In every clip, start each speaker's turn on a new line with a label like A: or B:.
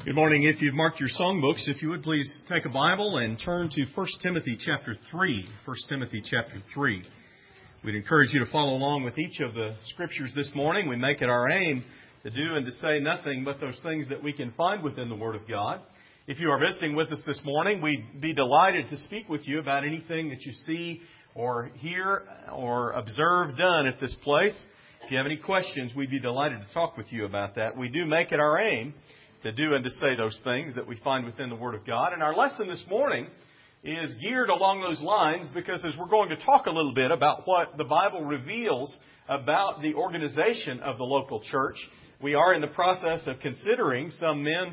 A: Good morning. If you've marked your songbooks, if you would please take a Bible and turn to 1 Timothy chapter 3. 1 Timothy chapter 3. We'd encourage you to follow along with each of the scriptures this morning. We make it our aim to do and to say nothing but those things that we can find within the Word of God. If you are visiting with us this morning, we'd be delighted to speak with you about anything that you see or hear or observe done at this place. If you have any questions, we'd be delighted to talk with you about that. We do make it our aim to do and to say those things that we find within the Word of God. And our lesson this morning is geared along those lines because as we're going to talk a little bit about what the Bible reveals about the organization of the local church, we are in the process of considering some men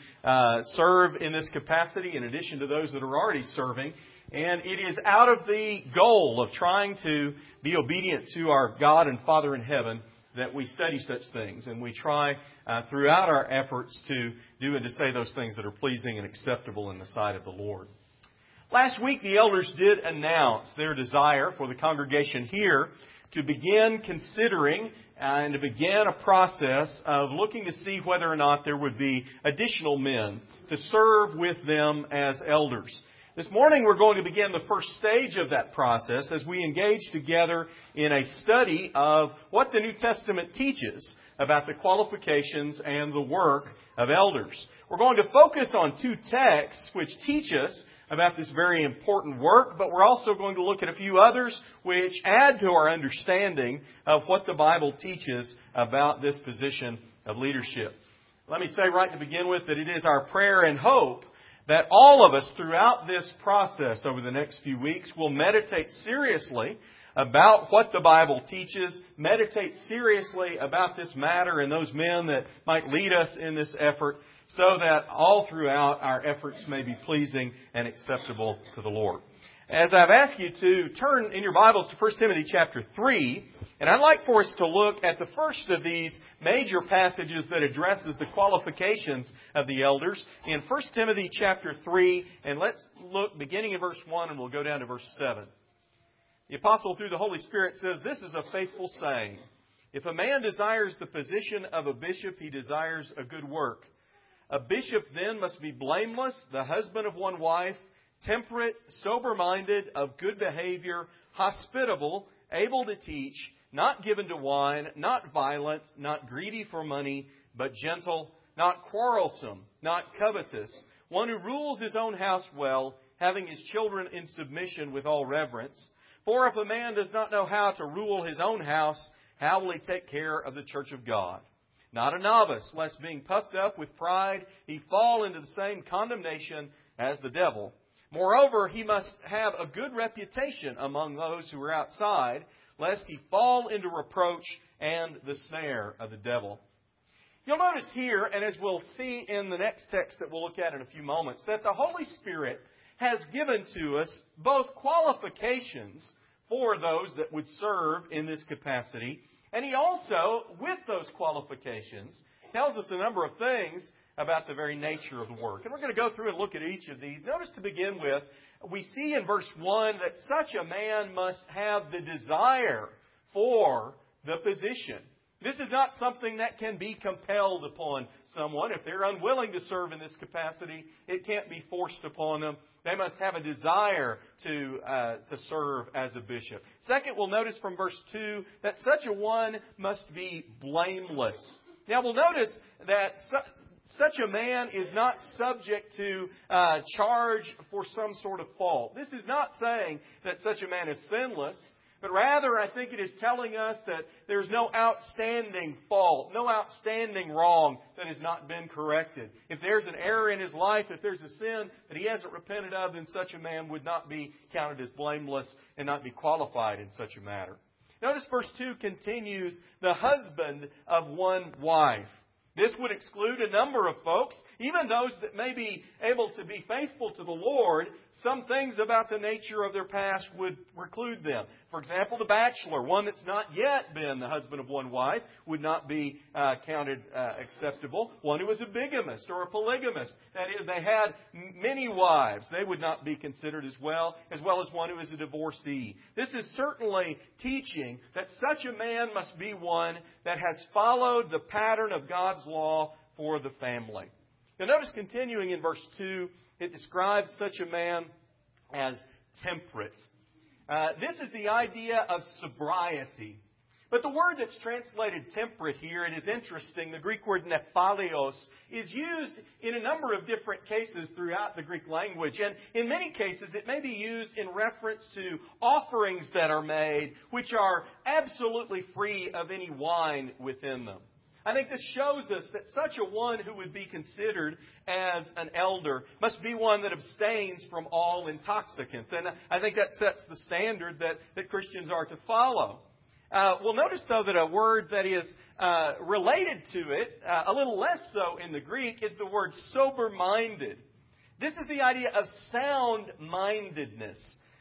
A: to serve in this capacity in addition to those that are already serving. And it is out of the goal of trying to be obedient to our God and Father in heaven that we study such things, and we try throughout our efforts to do and to say those things that are pleasing and acceptable in the sight of the Lord. Last week, the elders did announce their desire for the congregation here to begin considering and to begin a process of looking to see whether or not there would be additional men to serve with them as elders. This morning we're going to begin the first stage of that process as we engage together in a study of what the New Testament teaches about the qualifications and the work of elders. We're going to focus on two texts which teach us about this very important work, but we're also going to look at a few others which add to our understanding of what the Bible teaches about this position of leadership. Let me say right to begin with that it is our prayer and hope that all of us throughout this process over the next few weeks will meditate seriously about what the Bible teaches, meditate seriously about this matter and those men that might lead us in this effort so that all throughout our efforts may be pleasing and acceptable to the Lord. As I've asked you to turn in your Bibles to 1 Timothy chapter 3, and I'd like for us to look at the first of these major passages that addresses the qualifications of the elders in 1 Timothy chapter 3, and let's look beginning in verse 1 and we'll go down to verse 7. The apostle through the Holy Spirit says, "This is a faithful saying. If a man desires the position of a bishop, he desires a good work. A bishop then must be blameless, the husband of one wife, temperate, sober-minded, of good behavior, hospitable, able to teach, not given to wine, not violent, not greedy for money, but gentle, not quarrelsome, not covetous, one who rules his own house well, having his children in submission with all reverence. For if a man does not know how to rule his own house, how will he take care of the church of God? Not a novice, lest being puffed up with pride, he fall into the same condemnation as the devil. Moreover, he must have a good reputation among those who are outside, lest he fall into reproach and the snare of the devil." You'll notice here, and as we'll see in the next text that we'll look at in a few moments, that the Holy Spirit has given to us both qualifications for those that would serve in this capacity, and He also, with those qualifications, tells us a number of things about the very nature of the work. And we're going to go through and look at each of these. Notice to begin with, we see in verse 1 that such a man must have the desire for the position. This is not something that can be compelled upon someone. If they're unwilling to serve in this capacity, it can't be forced upon them. They must have a desire to serve as a bishop. Second, we'll notice from verse 2 that such a one must be blameless. Now, we'll notice that such a man is not subject to charge for some sort of fault. This is not saying that such a man is sinless, but rather I think it is telling us that there's no outstanding fault, no outstanding wrong that has not been corrected. If there's an error in his life, if there's a sin that he hasn't repented of, then such a man would not be counted as blameless and not be qualified in such a matter. Notice verse 2 continues, the husband of one wife. This would exclude a number of folks, even those that may be able to be faithful to the Lord. Some things about the nature of their past would preclude them. For example, the bachelor, one that's not yet been the husband of one wife, would not be counted acceptable. One who was a bigamist or a polygamist, that is, they had many wives, they would not be considered as well as one who is a divorcee. This is certainly teaching that such a man must be one that has followed the pattern of God's law for the family. Now notice continuing in verse 2, it describes such a man as temperate. This is the idea of sobriety. But the word that's translated temperate here, it is interesting, the Greek word nephalios, is used in a number of different cases throughout the Greek language. And in many cases, it may be used in reference to offerings that are made, which are absolutely free of any wine within them. I think this shows us that such a one who would be considered as an elder must be one that abstains from all intoxicants. And I think that sets the standard that Christians are to follow. We'll notice, though, that a word that is related to it, a little less so in the Greek, is the word sober-minded. This is the idea of sound-mindedness.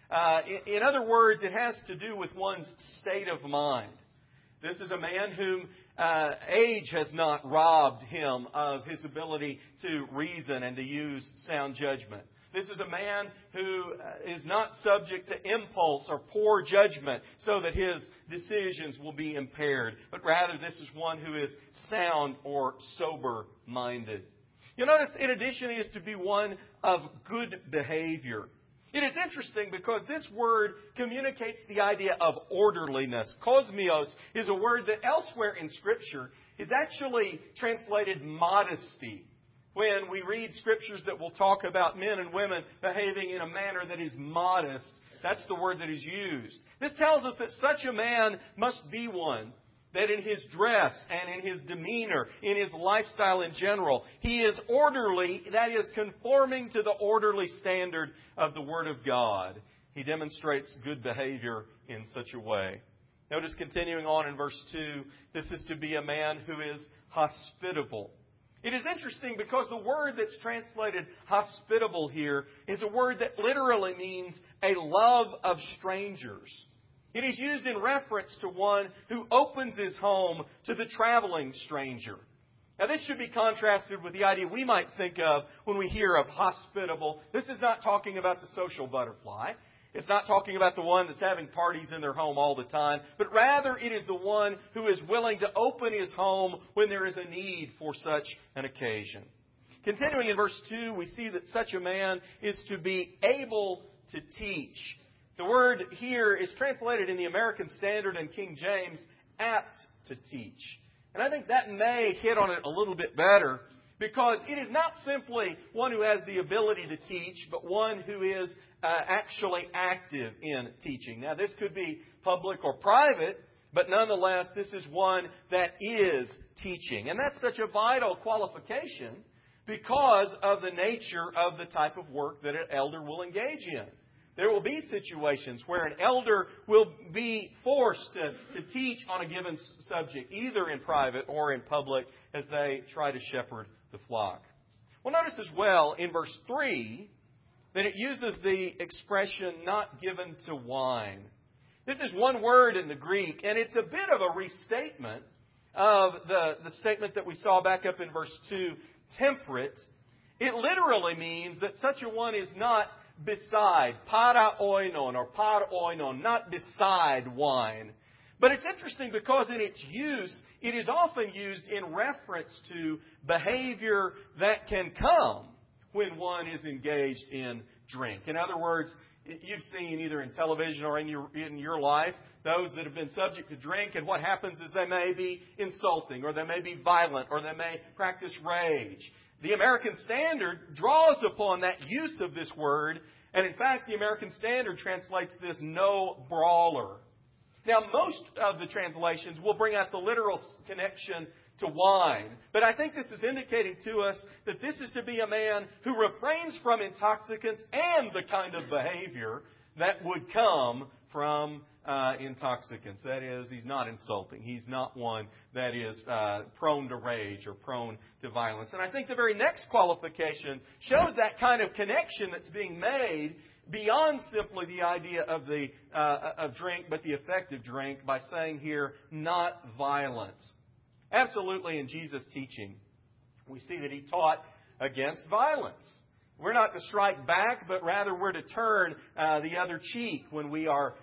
A: In other words, it has to do with one's state of mind. This is a man whom age has not robbed him of his ability to reason and to use sound judgment. This is a man who is not subject to impulse or poor judgment so that his decisions will be impaired. But rather, this is one who is sound or sober-minded. You'll notice, in addition, he is to be one of good behavior. It is interesting because this word communicates the idea of orderliness. Kosmios is a word that elsewhere in Scripture is actually translated modesty. When we read Scriptures that will talk about men and women behaving in a manner that is modest, that's the word that is used. This tells us that such a man must be one that in his dress and in his demeanor, in his lifestyle in general, he is orderly, that is, conforming to the orderly standard of the Word of God. He demonstrates good behavior in such a way. Notice continuing on in verse 2, this is to be a man who is hospitable. It is interesting because the word that's translated hospitable here is a word that literally means a love of strangers. It is used in reference to one who opens his home to the traveling stranger. Now, this should be contrasted with the idea we might think of when we hear of hospitable. This is not talking about the social butterfly. It's not talking about the one that's having parties in their home all the time, but rather it is the one who is willing to open his home when there is a need for such an occasion. Continuing in verse 2, we see that such a man is to be able to teach. The word here is translated in the American Standard and King James, apt to teach. And I think that may hit on it a little bit better because it is not simply one who has the ability to teach, but one who is actually active in teaching. Now, this could be public or private, but nonetheless, this is one that is teaching. And that's such a vital qualification because of the nature of the type of work that an elder will engage in. There will be situations where an elder will be forced to teach on a given subject, either in private or in public, as they try to shepherd the flock. Well, notice as well in verse 3 that it uses the expression not given to wine. This is one word in the Greek, and it's a bit of a restatement of the statement that we saw back up in verse 2, temperate. It literally means that such a one is not beside, para oinon or par oinon, not beside wine. But it's interesting because in its use, it is often used in reference to behavior that can come when one is engaged in drink. In other words, you've seen either in television or in your life those that have been subject to drink, and what happens is they may be insulting, or they may be violent, or they may practice rage. The American Standard draws upon that use of this word, and in fact, the American Standard translates this no brawler. Now, most of the translations will bring out the literal connection to wine. But I think this is indicating to us that this is to be a man who refrains from intoxicants and the kind of behavior that would come from intoxicants. That is, he's not insulting. He's not one that is prone to rage or prone to violence. And I think the very next qualification shows that kind of connection that's being made beyond simply the idea of drink, but the effective drink by saying here, not violent. Absolutely, in Jesus' teaching, we see that He taught against violence. We're not to strike back, but rather we're to turn the other cheek when we are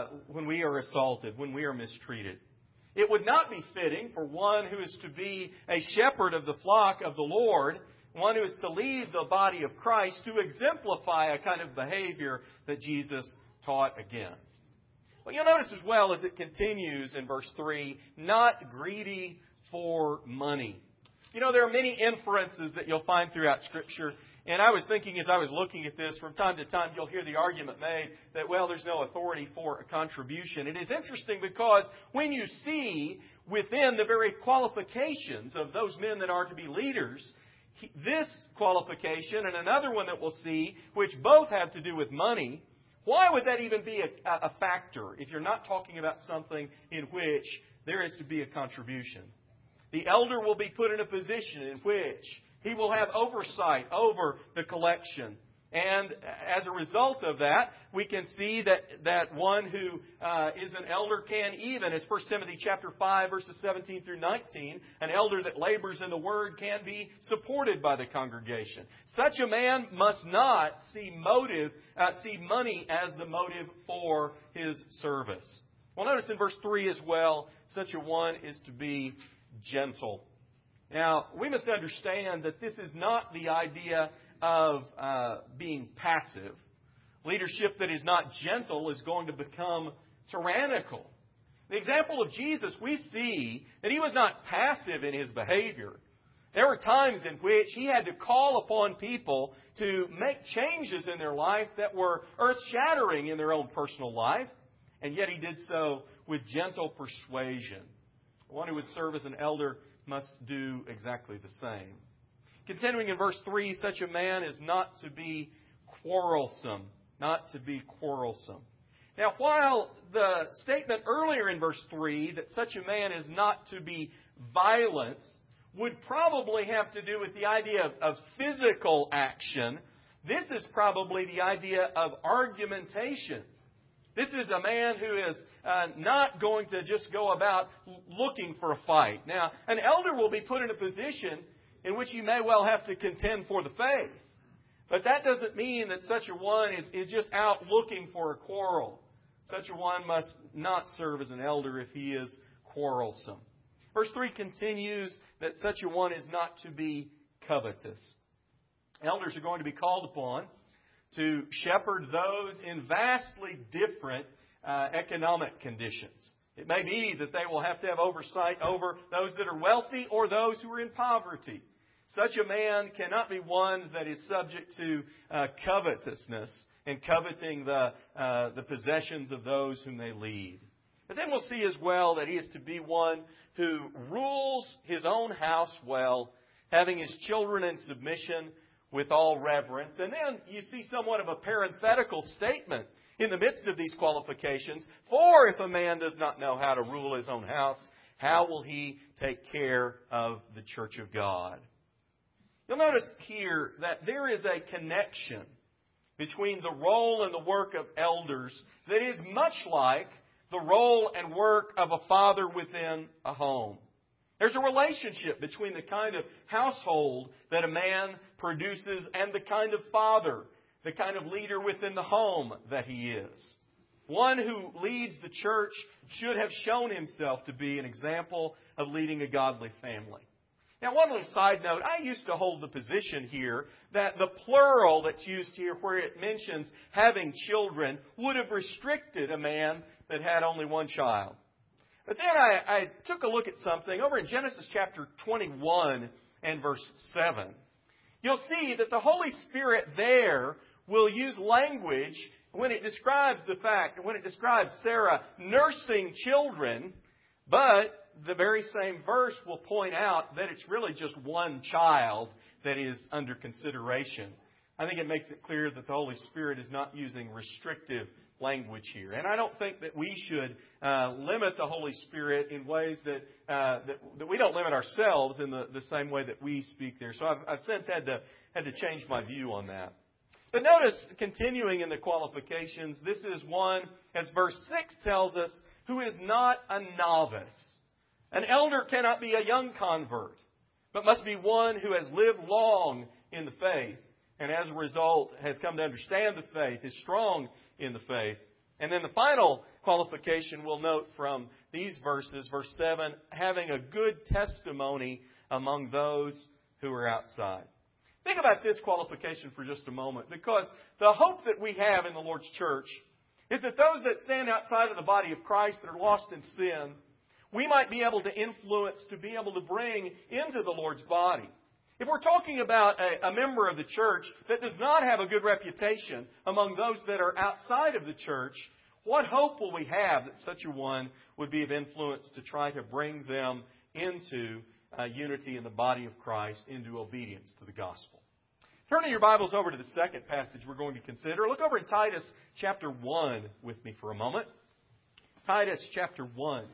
A: assaulted, when we are mistreated. It would not be fitting for one who is to be a shepherd of the flock of the Lord one who is to lead the body of Christ to exemplify a kind of behavior that Jesus taught against. Well, you'll notice as well as it continues in verse 3, not greedy for money. You know, there are many inferences that you'll find throughout Scripture. And I was thinking as I was looking at this, from time to time you'll hear the argument made that, well, there's no authority for a contribution. It is interesting because when you see within the very qualifications of those men that are to be leaders, this qualification and another one that we'll see, which both have to do with money, why would that even be a factor if you're not talking about something in which there is to be a contribution? The elder will be put in a position in which he will have oversight over the collection. And as a result of that, we can see that one who is an elder can even, as 1 Timothy chapter 5, verses 17 through 19, an elder that labors in the Word can be supported by the congregation. Such a man must not see money as the motive for his service. Well, notice in verse 3 as well, such a one is to be gentle. Now, we must understand that this is not the idea of being passive. Leadership that is not gentle is going to become tyrannical. The example of Jesus, we see that He was not passive in His behavior. There were times in which He had to call upon people to make changes in their life that were earth-shattering in their own personal life, and yet He did so with gentle persuasion. One who would serve as an elder must do exactly the same. Continuing in verse 3, such a man is not to be quarrelsome. Not to be quarrelsome. Now, while the statement earlier in verse 3 that such a man is not to be violent would probably have to do with the idea of physical action, this is probably the idea of argumentation. This is a man who is not going to just go about looking for a fight. Now, an elder will be put in a position in which you may well have to contend for the faith. But that doesn't mean that such a one is just out looking for a quarrel. Such a one must not serve as an elder if he is quarrelsome. Verse 3 continues that such a one is not to be covetous. Elders are going to be called upon to shepherd those in vastly different economic conditions. It may be that they will have to have oversight over those that are wealthy or those who are in poverty. Such a man cannot be one that is subject to covetousness and coveting the possessions of those whom they lead. But then we'll see as well that he is to be one who rules his own house well, having his children in submission with all reverence. And then you see somewhat of a parenthetical statement in the midst of these qualifications. For if a man does not know how to rule his own house, how will he take care of the church of God? You'll notice here that there is a connection between the role and the work of elders that is much like the role and work of a father within a home. There's a relationship between the kind of household that a man produces and the kind of father, the kind of leader within the home that he is. One who leads the church should have shown himself to be an example of leading a godly family. Now, one little side note, I used to hold the position here that the plural that's used here where it mentions having children would have restricted a man that had only one child. But then I took a look at something over in Genesis chapter 21 and verse 7. You'll see that the Holy Spirit there will use language when it describes Sarah nursing children, but the very same verse will point out that it's really just one child that is under consideration. I think it makes it clear that the Holy Spirit is not using restrictive language here. And I don't think that we should limit the Holy Spirit in ways that we don't limit ourselves in the same way that we speak there. So I've since had to change my view on that. But notice, continuing in the qualifications, this is one, as verse 6 tells us, who is not a novice. An elder cannot be a young convert, but must be one who has lived long in the faith, and as a result has come to understand the faith, is strong in the faith. And then the final qualification we'll note from these verses, verse 7, having a good testimony among those who are outside. Think about this qualification for just a moment, because the hope that we have in the Lord's church is that those that stand outside of the body of Christ that are lost in sin, we might be able to influence, to be able to bring into the Lord's body. If we're talking about a member of the church that does not have a good reputation among those that are outside of the church, what hope will we have that such a one would be of influence to try to bring them into unity in the body of Christ, into obedience to the gospel? Turning your Bibles over to the second passage we're going to consider. Look over in Titus chapter 1 with me for a moment. Titus chapter 1.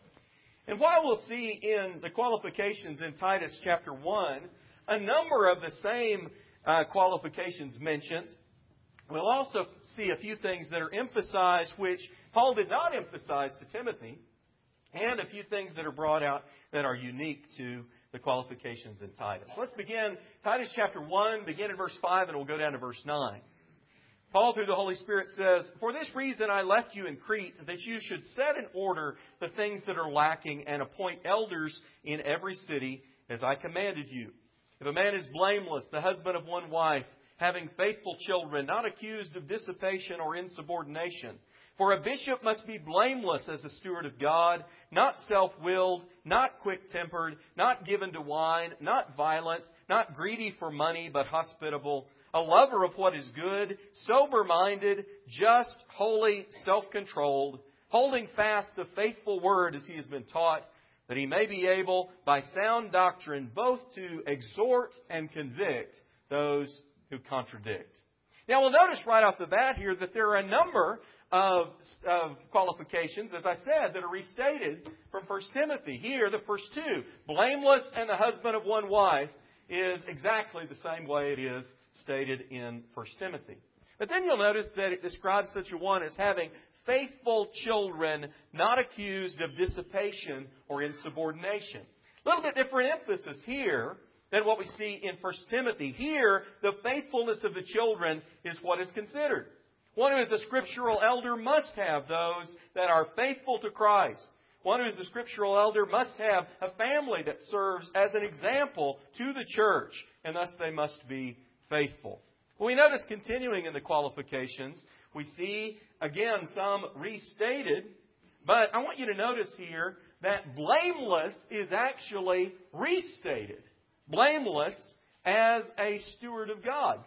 A: And while we'll see in the qualifications in Titus chapter 1 a number of the same qualifications mentioned, we'll also see a few things that are emphasized which Paul did not emphasize to Timothy, and a few things that are brought out that are unique to the qualifications in Titus. Let's begin Titus chapter 1, begin in verse 5, and we'll go down to verse 9. Paul, through the Holy Spirit, says, "For this reason I left you in Crete, that you should set in order the things that are lacking and appoint elders in every city, as I commanded you. If a man is blameless, the husband of one wife, having faithful children, not accused of dissipation or insubordination. For a bishop must be blameless as a steward of God, not self-willed, not quick-tempered, not given to wine, not violent, not greedy for money, but hospitable, a lover of what is good, sober-minded, just, holy, self-controlled, holding fast the faithful word as he has been taught, that he may be able, by sound doctrine, both to exhort and convict those who contradict." Now, we'll notice right off the bat here that there are a number of qualifications, as I said, that are restated from 1 Timothy. Here, the first two, blameless and the husband of one wife, is exactly the same way it is stated in 1 Timothy. But then you'll notice that it describes such a one as having faithful children, not accused of dissipation or insubordination. A little bit different emphasis here than what we see in 1 Timothy. Here, the faithfulness of the children is what is considered. One who is a scriptural elder must have those that are faithful to Christ. One who is a scriptural elder must have a family that serves as an example to the church, and thus they must be faithful. Well, we notice continuing in the qualifications, we see, again, some restated, but I want you to notice here that blameless is actually restated. Blameless as a steward of God.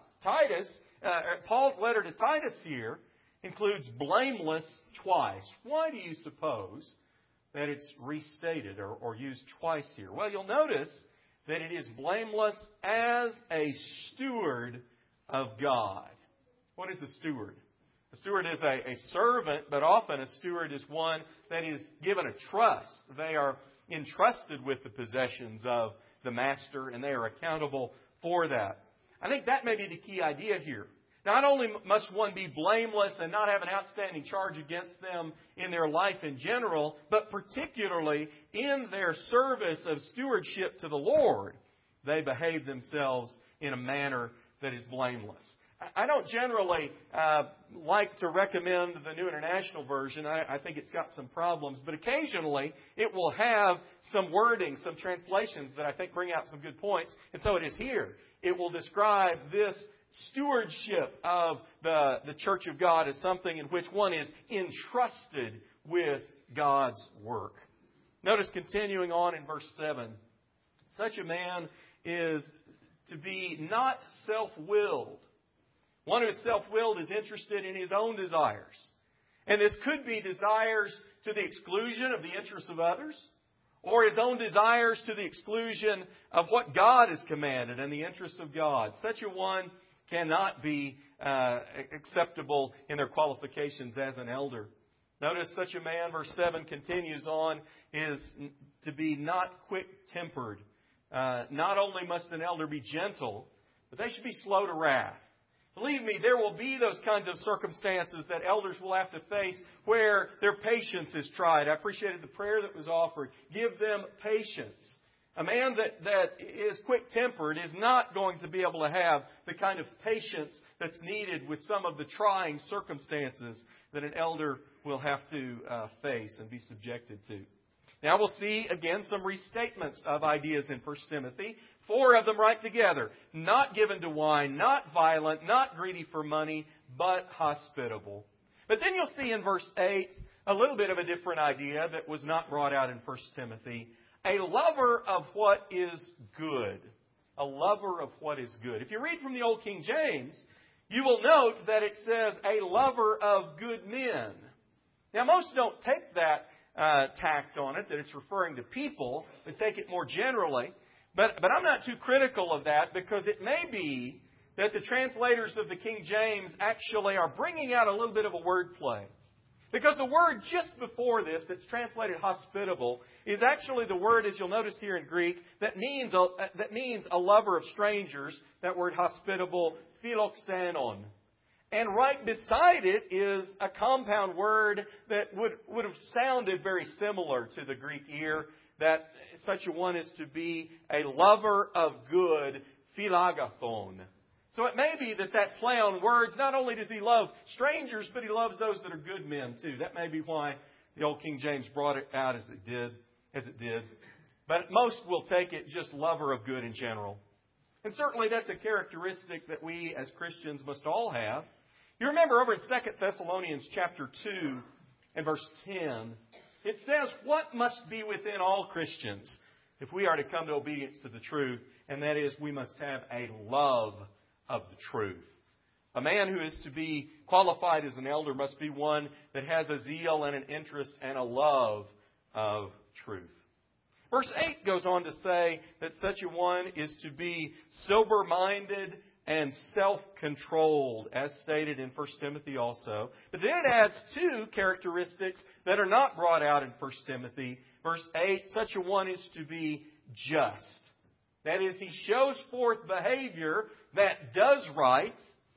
A: Paul's letter to Titus here includes blameless twice. Why do you suppose that it's restated or used twice here? Well, you'll notice that it is blameless as a steward of God. What is a steward? A steward is a servant, but often a steward is one that is given a trust. They are entrusted with the possessions of the master, and they are accountable for that. I think that may be the key idea here. Not only must one be blameless and not have an outstanding charge against them in their life in general, but particularly in their service of stewardship to the Lord, they behave themselves in a manner that is blameless. I don't generally like to recommend the New International Version. I think it's got some problems. But occasionally it will have some wording, some translations that I think bring out some good points. And so it is here. It will describe this stewardship of the Church of God as something in which one is entrusted with God's work. Notice continuing on in verse 7. Such a man is to be not self-willed. One who is self-willed is interested in his own desires. And this could be desires to the exclusion of the interests of others, or his own desires to the exclusion of what God has commanded and the interests of God. Such a one cannot be acceptable in their qualifications as an elder. Notice such a man, verse 7 continues on, is to be not quick-tempered. Not only must an elder be gentle, but they should be slow to wrath. Believe me, there will be those kinds of circumstances that elders will have to face where their patience is tried. I appreciated the prayer that was offered. Give them patience. A man that is quick-tempered is not going to be able to have the kind of patience that's needed with some of the trying circumstances that an elder will have to face and be subjected to. Now we'll see again some restatements of ideas in 1 Timothy. 4 of them right together. Not given to wine, not violent, not greedy for money, but hospitable. But then you'll see in verse 8 a little bit of a different idea that was not brought out in 1 Timothy. A lover of what is good. A lover of what is good. If you read from the Old King James, you will note that it says a lover of good men. Now most don't take that tact on it, that it's referring to people, but take it more generally. But I'm not too critical of that, because it may be that the translators of the King James actually are bringing out a little bit of a wordplay. Because the word just before this, that's translated hospitable, is actually the word, as you'll notice here in Greek, that means a lover of strangers. That word hospitable, philoxenon. And right beside it is a compound word that would have sounded very similar to the Greek ear, that such a one is to be a lover of good, philagathon. So it may be that play on words, not only does he love strangers, but he loves those that are good men too. That may be why the Old King James brought it out as it did. But most will take it just lover of good in general. And certainly that's a characteristic that we as Christians must all have. You remember over in 2 Thessalonians chapter 2 and verse 10, it says, what must be within all Christians if we are to come to obedience to the truth? And that is, we must have a love of the truth. A man who is to be qualified as an elder must be one that has a zeal and an interest and a love of truth. Verse 8 goes on to say that such a one is to be sober-minded and self-controlled, as stated in 1 Timothy also. But then it adds 2 characteristics that are not brought out in 1 Timothy. Verse 8, such a one is to be just. That is, he shows forth behavior that does right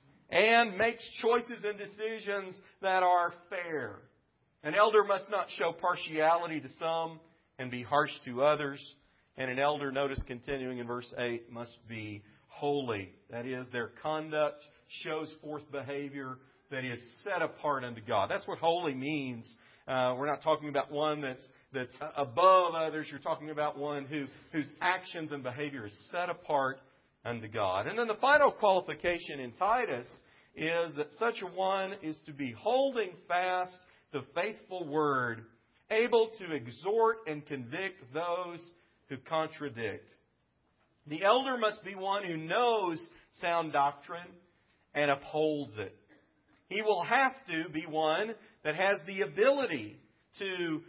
A: and makes choices and decisions that are fair. An elder must not show partiality to some and be harsh to others. And an elder, notice continuing in verse 8, must be holy. That is, their conduct shows forth behavior that is set apart unto God. That's what holy means. We're not talking about one that's above others. You're talking about one whose actions and behavior is set apart unto God. And then the final qualification in Titus is that such a one is to be holding fast the faithful word, able to exhort and convict those who contradict. The elder must be one who knows sound doctrine and upholds it. He will have to be one that has the ability to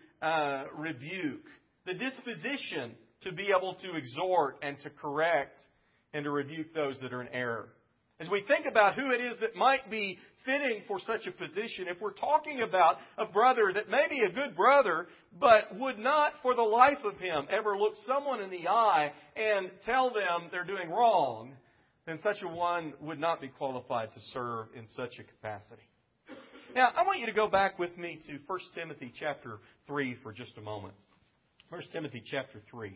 A: rebuke, the disposition to be able to exhort and to correct and to rebuke those that are in error. As we think about who it is that might be fitting for such a position, if we're talking about a brother that may be a good brother, but would not for the life of him ever look someone in the eye and tell them they're doing wrong, then such a one would not be qualified to serve in such a capacity. Now, I want you to go back with me to 1 Timothy chapter 3 for just a moment. 1 Timothy chapter 3.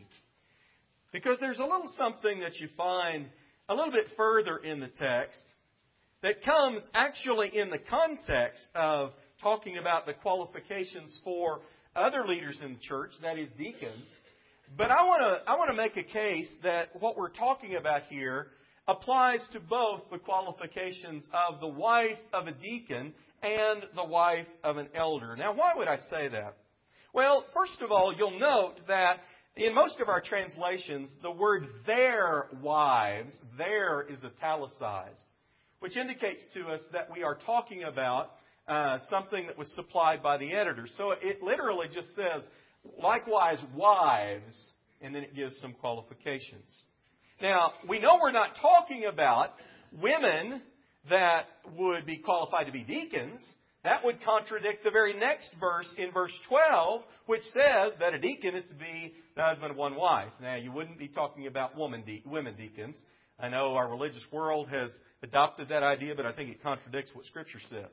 A: Because there's a little something that you find a little bit further in the text that comes actually in the context of talking about the qualifications for other leaders in the church, that is deacons. But I want to make a case that what we're talking about here applies to both the qualifications of the wife of a deacon and the wife of an elder. Now, why would I say that? Well, first of all, you'll note that in most of our translations, the word their wives, there is italicized, which indicates to us that we are talking about something that was supplied by the editor. So it literally just says, likewise, wives, and then it gives some qualifications. Now, we know we're not talking about women that would be qualified to be deacons. That would contradict the very next verse in verse 12, which says that a deacon is to be the husband of one wife. Now, you wouldn't be talking about women deacons. I know our religious world has adopted that idea, but I think it contradicts what Scripture says.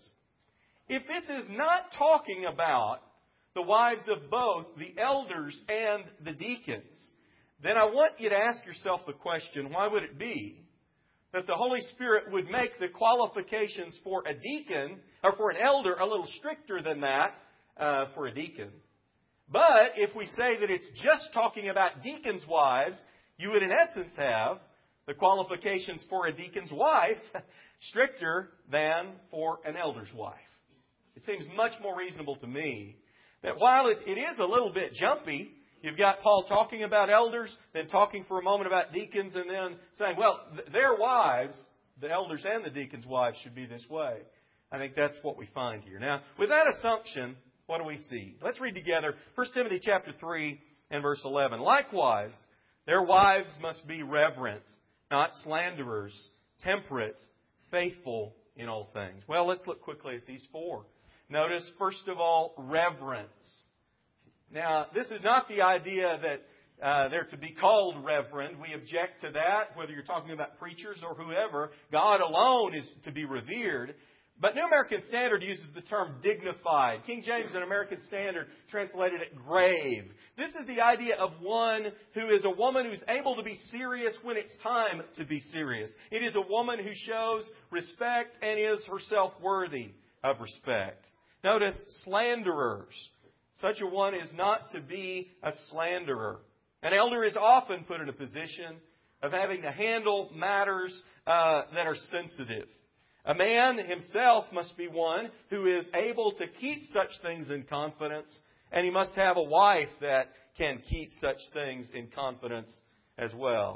A: If this is not talking about the wives of both the elders and the deacons, then I want you to ask yourself the question, why would it be that the Holy Spirit would make the qualifications for a deacon, or for an elder, a little stricter than that for a deacon, But if we say that it's just talking about deacons' wives, you would in essence have the qualifications for a deacon's wife stricter than for an elder's wife. It seems much more reasonable to me that while it is a little bit jumpy, you've got Paul talking about elders, then talking for a moment about deacons, and then saying, well, their wives, the elders and the deacons' wives, should be this way. I think that's what we find here. Now, with that assumption, what do we see? Let's read together 1 Timothy chapter 3 and verse 11. Likewise, their wives must be reverent, not slanderers, temperate, faithful in all things. Well, let's look quickly at these four. Notice, first of all, reverence. Now, this is not the idea that they're to be called reverend. We object to that, whether you're talking about preachers or whoever. God alone is to be revered. But New American Standard uses the term dignified. King James and American Standard translated it grave. This is the idea of one who is a woman who's able to be serious when it's time to be serious. It is a woman who shows respect and is herself worthy of respect. Notice, slanderers. Such a one is not to be a slanderer. An elder is often put in a position of having to handle matters that are sensitive. A man himself must be one who is able to keep such things in confidence, and he must have a wife that can keep such things in confidence as well.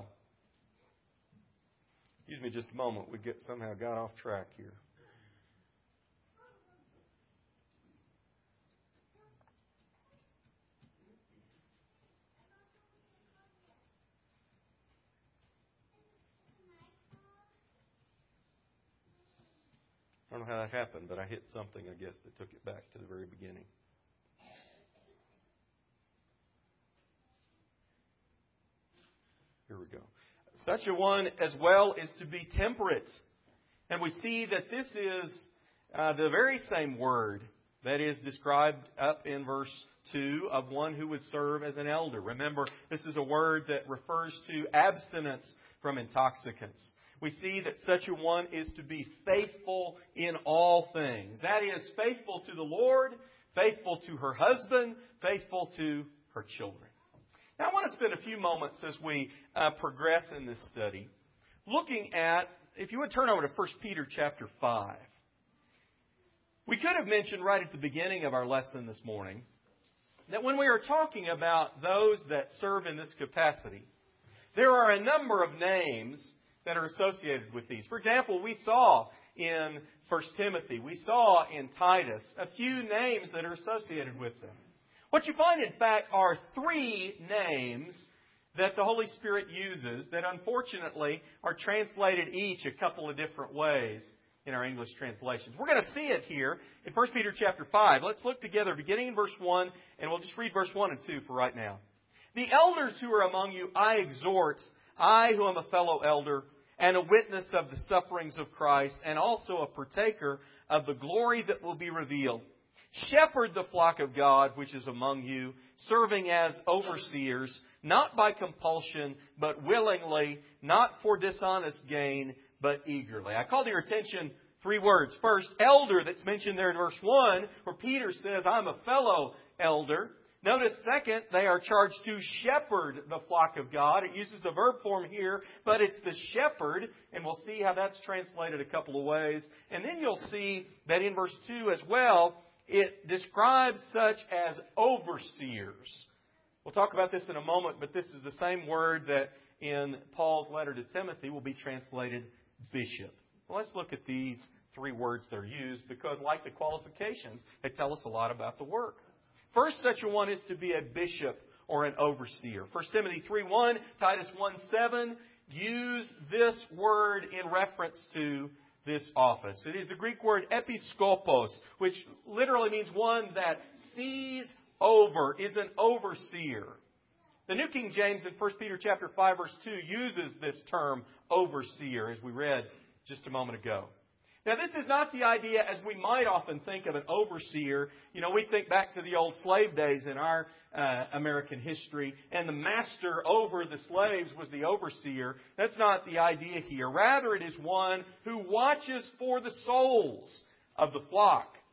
A: Excuse me just a moment. We somehow got off track here. I don't know how that happened, but I hit something, I guess, that took it back to the very beginning. Here we go. Such a one as well is to be temperate. And we see that this is the very same word that is described up in verse 2 of one who would serve as an elder. Remember, this is a word that refers to abstinence from intoxicants. We see that such a one is to be faithful in all things. That is, faithful to the Lord, faithful to her husband, faithful to her children. Now, I want to spend a few moments as we progress in this study looking at, if you would turn over to 1 Peter chapter 5. We could have mentioned right at the beginning of our lesson this morning that when we are talking about those that serve in this capacity, there are a number of names that are associated with these. For example, we saw in 1 Timothy, we saw in Titus, a few names that are associated with them. What you find, in fact, are three names that the Holy Spirit uses that unfortunately are translated each a couple of different ways in our English translations. We're going to see it here in 1 Peter chapter 5. Let's look together beginning in verse 1, and we'll just read verse 1 and 2 for right now. The elders who are among you I exhort, I who am a fellow elder, and a witness of the sufferings of Christ, and also a partaker of the glory that will be revealed. Shepherd the flock of God which is among you, serving as overseers, not by compulsion, but willingly, not for dishonest gain, but eagerly. I call to your attention three words. First, elder, that's mentioned there in verse 1, where Peter says, I'm a fellow elder. Notice, second, they are charged to shepherd the flock of God. It uses the verb form here, but it's the shepherd, and we'll see how that's translated a couple of ways. And then you'll see that in verse 2 as well, it describes such as overseers. We'll talk about this in a moment, but this is the same word that in Paul's letter to Timothy will be translated bishop. Well, let's look at these three words that are used because, like the qualifications, they tell us a lot about the work. First, such a one is to be a bishop or an overseer. 1 Timothy 3:1, Titus 1:7 use this word in reference to this office. It is the Greek word episkopos, which literally means one that sees over, is an overseer. The New King James in 1 Peter chapter 5 verse 2 uses this term overseer, as we read just a moment ago. Now, this is not the idea as we might often think of an overseer. You know, we think back to the old slave days in our American history, and the master over the slaves was the overseer. That's not the idea here. Rather, it is one who watches for the souls of the flock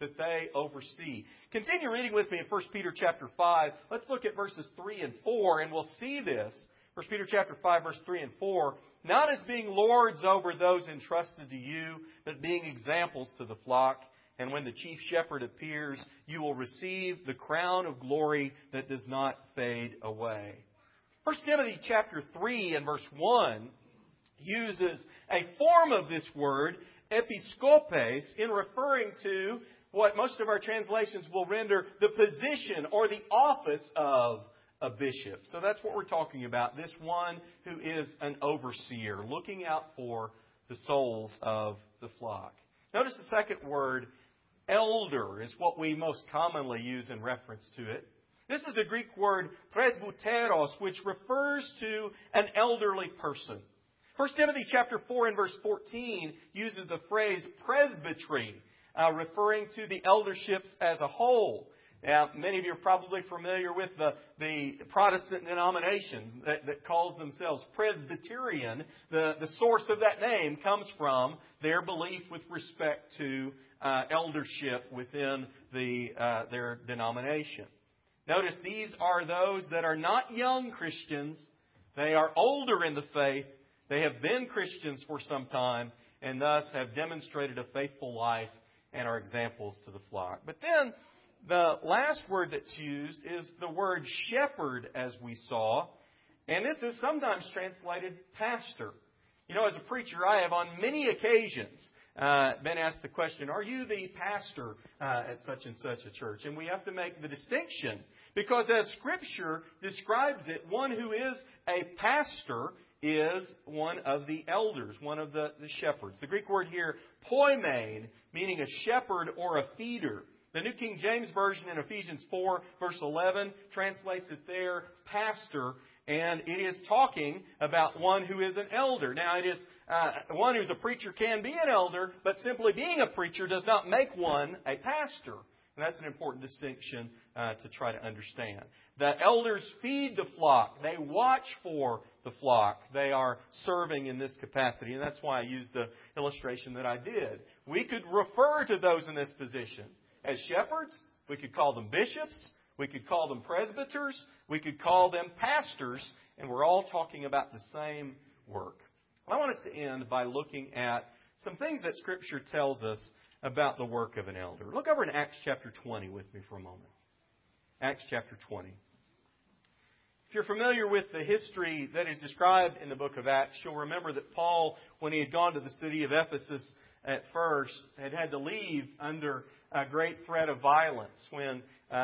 A: that they oversee. Continue reading with me in 1 Peter chapter 5. Let's look at verses 3 and 4, and we'll see this. 1 Peter chapter 5, verse 3 and 4. Not as being lords over those entrusted to you, but being examples to the flock. And when the chief shepherd appears, you will receive the crown of glory that does not fade away. 1 Timothy chapter 3 and verse 1 uses a form of this word, episkopes, in referring to what most of our translations will render the position or the office of a bishop. So that's what we're talking about. This one who is an overseer, looking out for the souls of the flock. Notice the second word, elder, is what we most commonly use in reference to it. This is the Greek word presbyteros, which refers to an elderly person. 1 Timothy chapter 4 and verse 14 uses the phrase presbytery, referring to the elderships as a whole. Now, many of you are probably familiar with the Protestant denomination that calls themselves Presbyterian. The source of that name comes from their belief with respect to eldership within their denomination. Notice these are those that are not young Christians. They are older in the faith. They have been Christians for some time and thus have demonstrated a faithful life and are examples to the flock. But then the last word that's used is the word shepherd, as we saw. And this is sometimes translated pastor. You know, as a preacher, I have on many occasions been asked the question, are you the pastor at such and such a church? And we have to make the distinction because as Scripture describes it, one who is a pastor is one of the elders, one of the shepherds. The Greek word here, poimen, meaning a shepherd or a feeder. The New King James Version in Ephesians 4, verse 11, translates it there, pastor, and it is talking about one who is an elder. Now, it is one who's a preacher can be an elder, but simply being a preacher does not make one a pastor. And that's an important distinction to try to understand. The elders feed the flock. They watch for the flock. They are serving in this capacity. And that's why I used the illustration that I did. We could refer to those in this position as shepherds. We could call them bishops. We could call them presbyters. We could call them pastors. And we're all talking about the same work. I want us to end by looking at some things that Scripture tells us about the work of an elder. Look over in Acts chapter 20 with me for a moment. Acts chapter 20. If you're familiar with the history that is described in the book of Acts, you'll remember that Paul, when he had gone to the city of Ephesus at first, had to leave under a great threat of violence when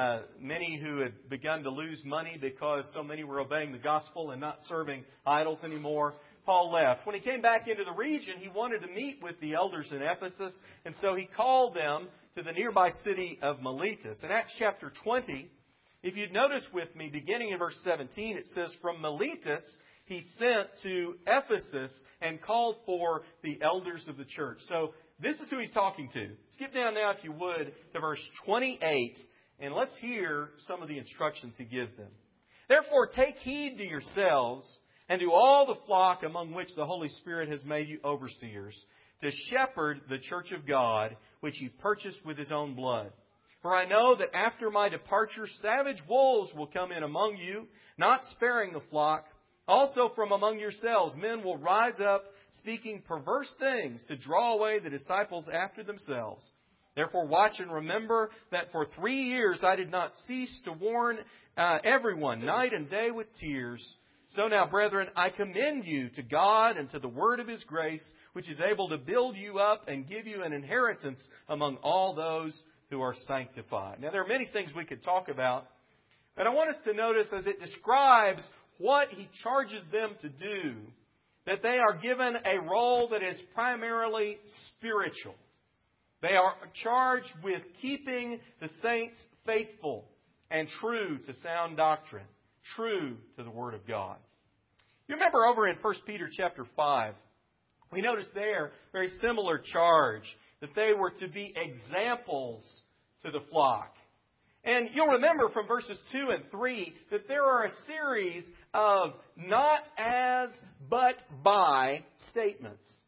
A: many who had begun to lose money because so many were obeying the gospel and not serving idols anymore, Paul left. When he came back into the region, he wanted to meet with the elders in Ephesus, and so he called them to the nearby city of Miletus. In Acts chapter 20, if you'd notice with me, beginning in verse 17, it says, from Miletus he sent to Ephesus and called for the elders of the church. So this is who he's talking to. Skip down now, if you would, to verse 28, and let's hear some of the instructions he gives them. Therefore, take heed to yourselves and to all the flock among which the Holy Spirit has made you overseers, to shepherd the church of God, which He purchased with His own blood. For I know that after my departure, savage wolves will come in among you, not sparing the flock. Also from among yourselves, men will rise up, speaking perverse things to draw away the disciples after themselves. Therefore watch and remember that for 3 years I did not cease to warn everyone, night and day with tears. So now, brethren, I commend you to God and to the word of His grace, which is able to build you up and give you an inheritance among all those who are sanctified. Now, there are many things we could talk about, but I want us to notice as it describes what he charges them to do, that they are given a role that is primarily spiritual. They are charged with keeping the saints faithful and true to sound doctrine, true to the Word of God. You remember over in 1 Peter chapter 5, we notice there very similar charge, that they were to be examples to the flock. And you'll remember from verses 2 and 3 that there are a series of not as but by statements.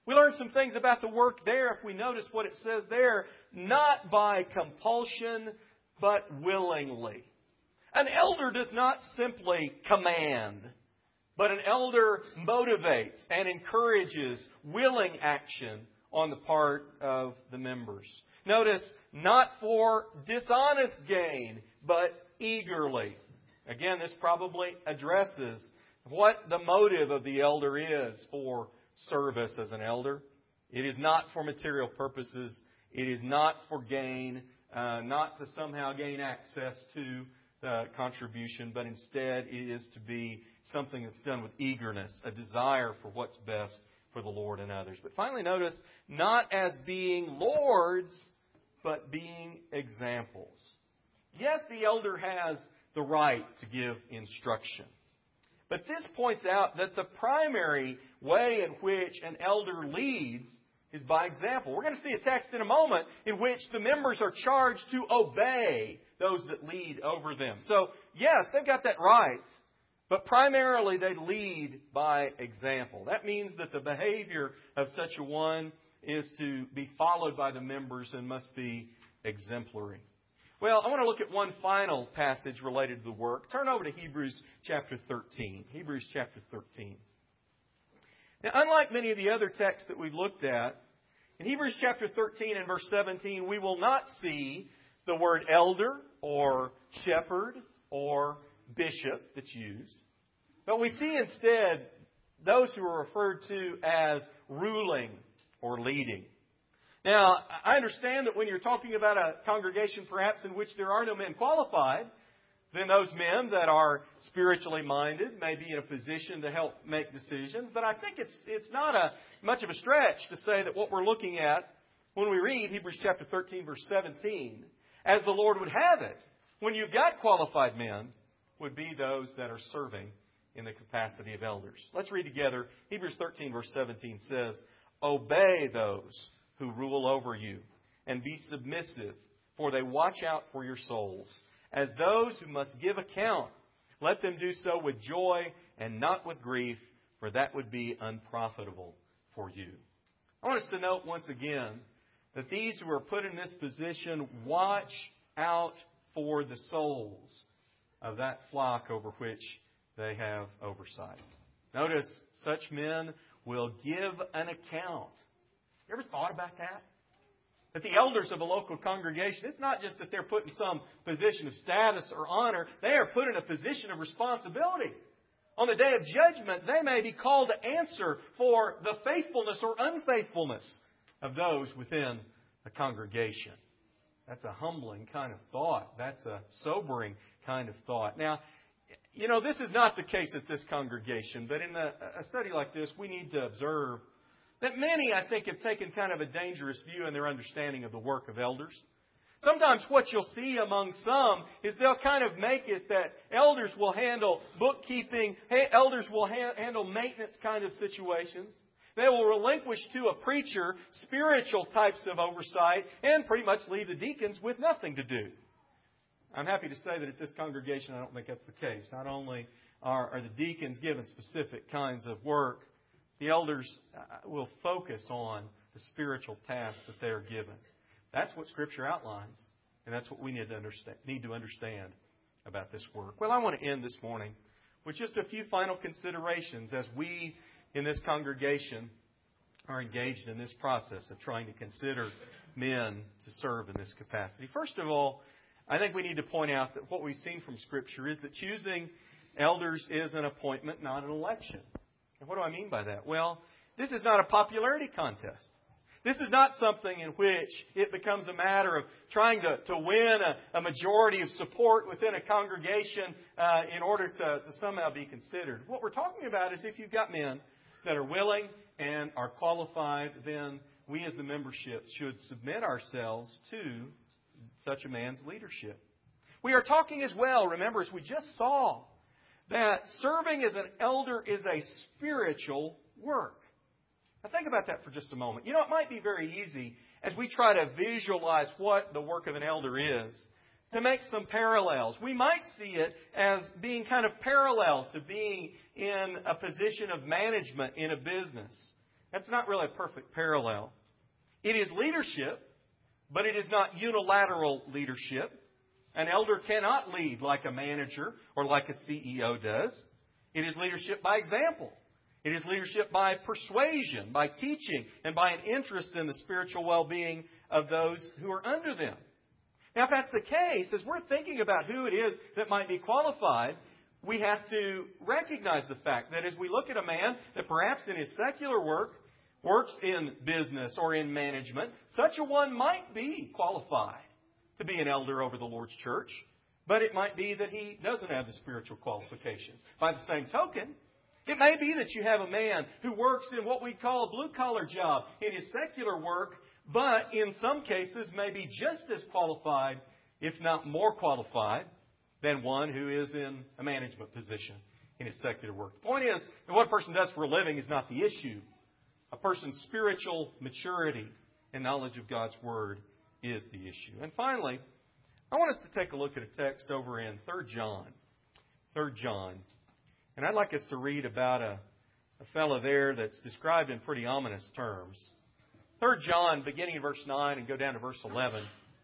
A: We learn some things about the work there if we notice what it says there. Not by compulsion, but willingly. An elder does not simply command, but an elder motivates and encourages willing action on the part of the members. Notice, not for dishonest gain, but eagerly. Again, this probably addresses what the motive of the elder is for service as an elder. It is not for material purposes. It is not for gain, not to somehow gain access to the contribution, but instead it is to be something that's done with eagerness, a desire for what's best for the Lord and others. But finally, notice, not as being lords, but being examples. Yes, the elder has the right to give instruction. But this points out that the primary way in which an elder leads is by example. We're going to see a text in a moment in which the members are charged to obey those that lead over them. So, yes, they've got that right. But primarily they lead by example. That means that the behavior of such a one is to be followed by the members and must be exemplary. Well, I want to look at one final passage related to the work. Turn over to Hebrews chapter 13. Hebrews chapter 13. Now, unlike many of the other texts that we've looked at, in Hebrews chapter 13 and verse 17, we will not see the word elder or shepherd or bishop that's used. But we see instead those who are referred to as ruling or leading. Now, I understand that when you're talking about a congregation perhaps in which there are no men qualified, then those men that are spiritually minded may be in a position to help make decisions. But I think it's not much of a stretch to say that what we're looking at when we read Hebrews chapter 13, verse 17, as the Lord would have it, when you've got qualified men, would be those that are serving in the capacity of elders. Let's read together. Hebrews 13, verse 17 says, "Obey those who rule over you, and be submissive, for they watch out for your souls. As those who must give account, let them do so with joy and not with grief, for that would be unprofitable for you." I want us to note once again that these who are put in this position watch out for the souls of that flock over which they have oversight. Notice, such men will give an account. You ever thought about that? That the elders of a local congregation, it's not just that they're put in some position of status or honor. They are put in a position of responsibility. On the day of judgment, they may be called to answer for the faithfulness or unfaithfulness of those within a congregation. That's a humbling kind of thought. That's a sobering kind of thought. Now, this is not the case at this congregation, but in a study like this, we need to observe that many, I think, have taken kind of a dangerous view in their understanding of the work of elders. Sometimes what you'll see among some is they'll kind of make it that elders will handle bookkeeping, elders will handle maintenance kind of situations. They will relinquish to a preacher spiritual types of oversight and pretty much leave the deacons with nothing to do. I'm happy to say that at this congregation, I don't think that's the case. Not only are the deacons given specific kinds of work, the elders will focus on the spiritual tasks that they are given. That's what Scripture outlines, and that's what we need to understand about this work. Well, I want to end this morning with just a few final considerations as we in this congregation are engaged in this process of trying to consider men to serve in this capacity. First of all, I think we need to point out that what we've seen from Scripture is that choosing elders is an appointment, not an election. And what do I mean by that? Well, this is not a popularity contest. This is not something in which it becomes a matter of trying to win a majority of support within a congregation in order to somehow be considered. What we're talking about is if you've got men that are willing and are qualified, then we as the membership should submit ourselves to such a man's leadership. We are talking as well, remember, as we just saw, that serving as an elder is a spiritual work. Now think about that for just a moment. It might be very easy as we try to visualize what the work of an elder is to make some parallels. We might see it as being kind of parallel to being in a position of management in a business. That's not really a perfect parallel. It is leadership, but it is not unilateral leadership. An elder cannot lead like a manager or like a CEO does. It is leadership by example. It is leadership by persuasion, by teaching, and by an interest in the spiritual well-being of those who are under them. Now, if that's the case, as we're thinking about who it is that might be qualified, we have to recognize the fact that as we look at a man that perhaps in his secular work works in business or in management, such a one might be qualified to be an elder over the Lord's church, but it might be that he doesn't have the spiritual qualifications. By the same token, it may be that you have a man who works in what we call a blue-collar job in his secular work, but in some cases may be just as qualified, if not more qualified, than one who is in a management position in his secular work. The point is that what a person does for a living is not the issue. A person's spiritual maturity and knowledge of God's Word is the issue. And finally, I want us to take a look at a text over in 3 John. 3 John. And I'd like us to read about a fellow there that's described in pretty ominous terms. 3 John, beginning in verse 9 and go down to verse 11. It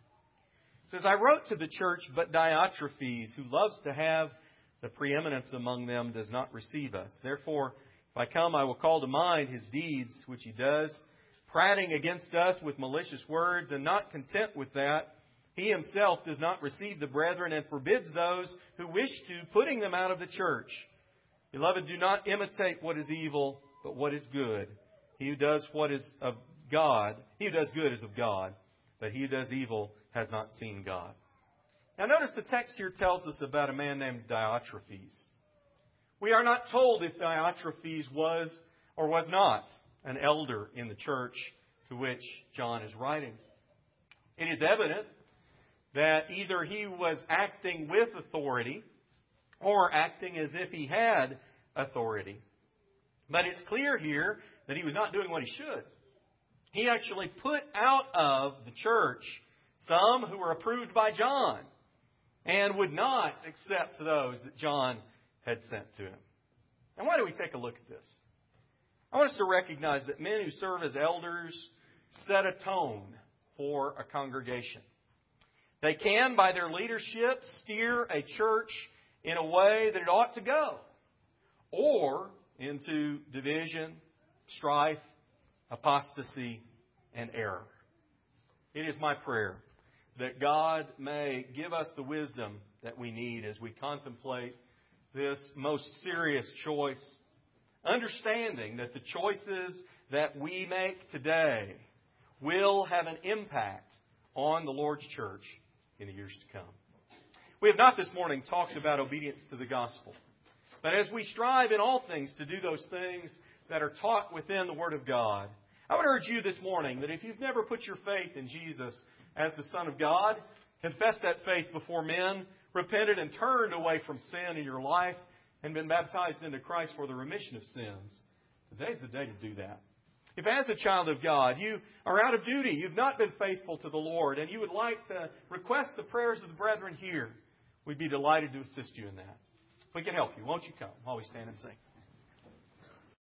A: says, I wrote to the church, but Diotrephes, who loves to have the preeminence among them, does not receive us. Therefore, if I come, I will call to mind his deeds, which he does, prating against us with malicious words, and not content with that, he himself does not receive the brethren and forbids those who wish to, putting them out of the church. Beloved, do not imitate what is evil, but what is good. He who does what is of God, he who does good is of God, but he who does evil has not seen God. Now notice the text here tells us about a man named Diotrephes. We are not told if Diotrephes was or was not an elder in the church to which John is writing. It is evident that either he was acting with authority or acting as if he had authority. But it's clear here that he was not doing what he should. He actually put out of the church some who were approved by John and would not accept those that John had sent to him. And why do we take a look at this? I want us to recognize that men who serve as elders set a tone for a congregation. They can, by their leadership, steer a church in a way that it ought to go, or into division, strife, apostasy, and error. It is my prayer that God may give us the wisdom that we need as we contemplate this most serious choice, understanding that the choices that we make today will have an impact on the Lord's church in the years to come. We have not this morning talked about obedience to the gospel. But as we strive in all things to do those things that are taught within the Word of God, I would urge you this morning that if you've never put your faith in Jesus as the Son of God, confessed that faith before men, repented and turned away from sin in your life, and been baptized into Christ for the remission of sins, today's the day to do that. If as a child of God you are out of duty, you've not been faithful to the Lord, and you would like to request the prayers of the brethren here, we'd be delighted to assist you in that. If we can help you, won't you come while we stand and sing?